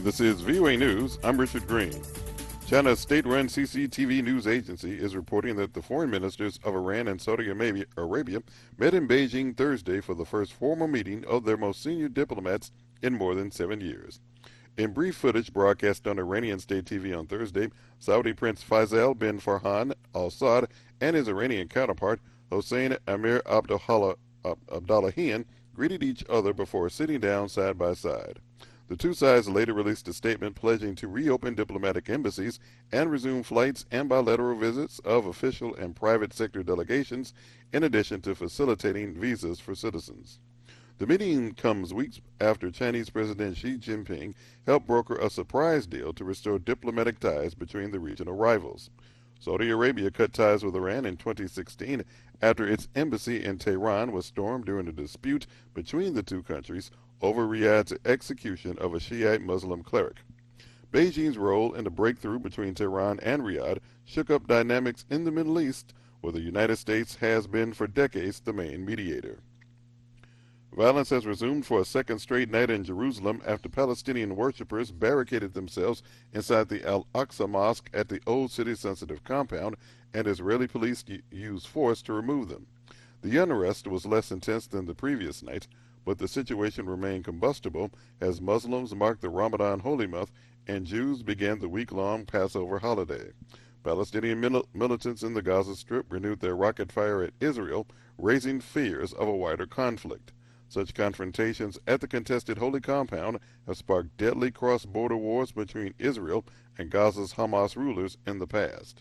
This is VOA News. I'm Richard Green. China's state-run CCTV news agency is reporting that the foreign ministers of Iran and Saudi Arabia met in Beijing Thursday for the first formal meeting of their most senior diplomats in more than 7 years. In brief footage broadcast on Iranian state TV on Thursday, Saudi Prince Faisal bin Farhan Al Saud and his Iranian counterpart, Hossein Amir Abdullahian, greeted each other before sitting down side by side. The two sides later released a statement pledging to reopen diplomatic embassies and resume flights and bilateral visits of official and private sector delegations, in addition to facilitating visas for citizens. The meeting comes weeks after Chinese President Xi Jinping helped broker a surprise deal to restore diplomatic ties between the regional rivals. Saudi Arabia cut ties with Iran in 2016 after its embassy in Tehran was stormed during a dispute between the two countries over Riyadh's execution of a Shiite Muslim cleric. Beijing's role in the breakthrough between Tehran and Riyadh shook up dynamics in the Middle East, where the United States has been for decades the main mediator. Violence has resumed for a second straight night in Jerusalem after Palestinian worshippers barricaded themselves inside the Al-Aqsa Mosque at the Old City-sensitive compound, and Israeli police used force to remove them. The unrest was less intense than the previous night, but the situation remained combustible as Muslims marked the Ramadan holy month and Jews began the week-long Passover holiday. Palestinian militants in the Gaza Strip renewed their rocket fire at Israel, raising fears of a wider conflict. Such confrontations at the contested holy compound have sparked deadly cross-border wars between Israel and Gaza's Hamas rulers in the past.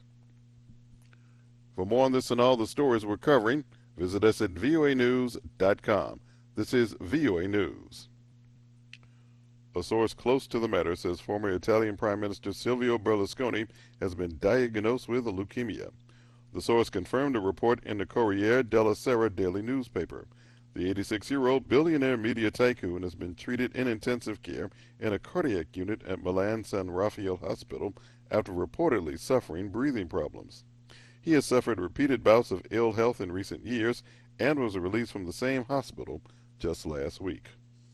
For more on this and all the stories we're covering, visit us at voanews.com. This is VOA News. A source close to the matter says former Italian Prime Minister Silvio Berlusconi has been diagnosed with leukemia. The source confirmed a report in the Corriere della Sera daily newspaper. The 86-year-old billionaire media tycoon has been treated in intensive care in a cardiac unit at Milan San Raffaele Hospital after reportedly suffering breathing problems. He has suffered repeated bouts of ill health in recent years and was released from the same hospital just last week.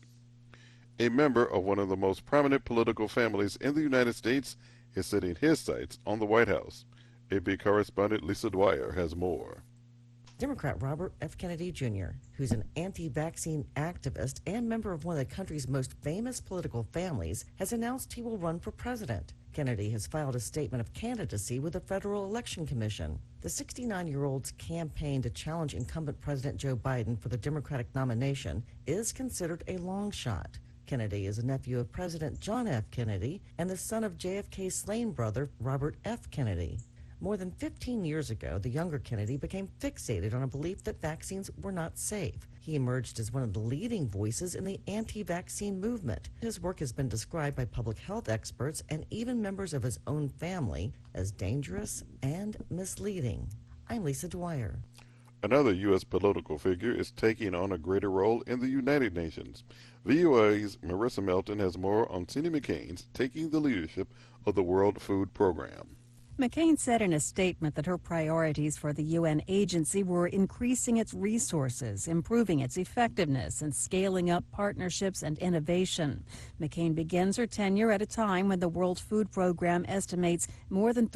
A member of one of the most prominent political families in the United States is setting his sights on the White House. AP correspondent Lisa Dwyer has more. Democrat Robert F. Kennedy Jr., who's an anti-vaccine activist and member of one of the country's most famous political families, has announced he will run for president. Kennedy has filed a statement of candidacy with the Federal Election Commission. The 69-year-old's campaign to challenge incumbent President Joe Biden for the Democratic nomination is considered a long shot. Kennedy is a nephew of President John F. Kennedy and the son of JFK's slain brother, Robert F. Kennedy. More than 15 years ago, the younger Kennedy became fixated on a belief that vaccines were not safe. He emerged as one of the leading voices in the anti-vaccine movement. His work has been described by public health experts and even members of his own family as dangerous and misleading. I'm Lisa Dwyer. Another U.S. political figure is taking on a greater role in the United Nations. VOA's Marissa Melton has more on Cindy McCain's taking the leadership of the World Food Program. McCain said in a statement that her priorities for the UN agency were increasing its resources, improving its effectiveness, and scaling up partnerships and innovation. McCain begins her tenure at a time when the World Food Program estimates more than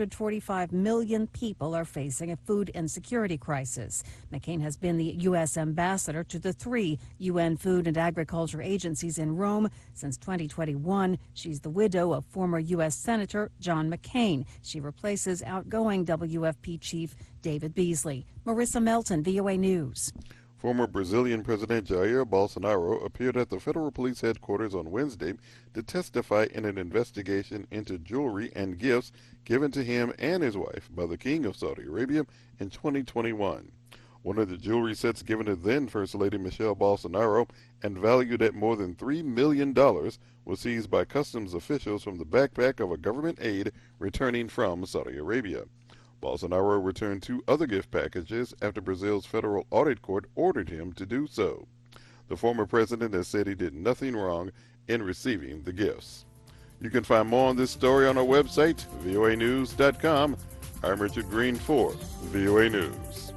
345 million people are facing a food insecurity crisis. McCain has been the U.S. ambassador to the 3 UN Food and Agriculture agencies in Rome since 2021. She's the widow of former U.S. Senator John McCain. She replaces outgoing WFP chief David Beasley. Marissa Melton, VOA News. Former Brazilian President Jair Bolsonaro appeared at the federal police headquarters on Wednesday to testify in an investigation into jewelry and gifts given to him and his wife by the King of Saudi Arabia in 2021. One of the jewelry sets given to then First Lady Michelle Bolsonaro and valued at more than $3 million was seized by customs officials from the backpack of a government aide returning from Saudi Arabia. Bolsonaro returned 2 other gift packages after Brazil's federal audit court ordered him to do so. The former president has said he did nothing wrong in receiving the gifts. You can find more on this story on our website, voanews.com. I'm Richard Green for VOA News.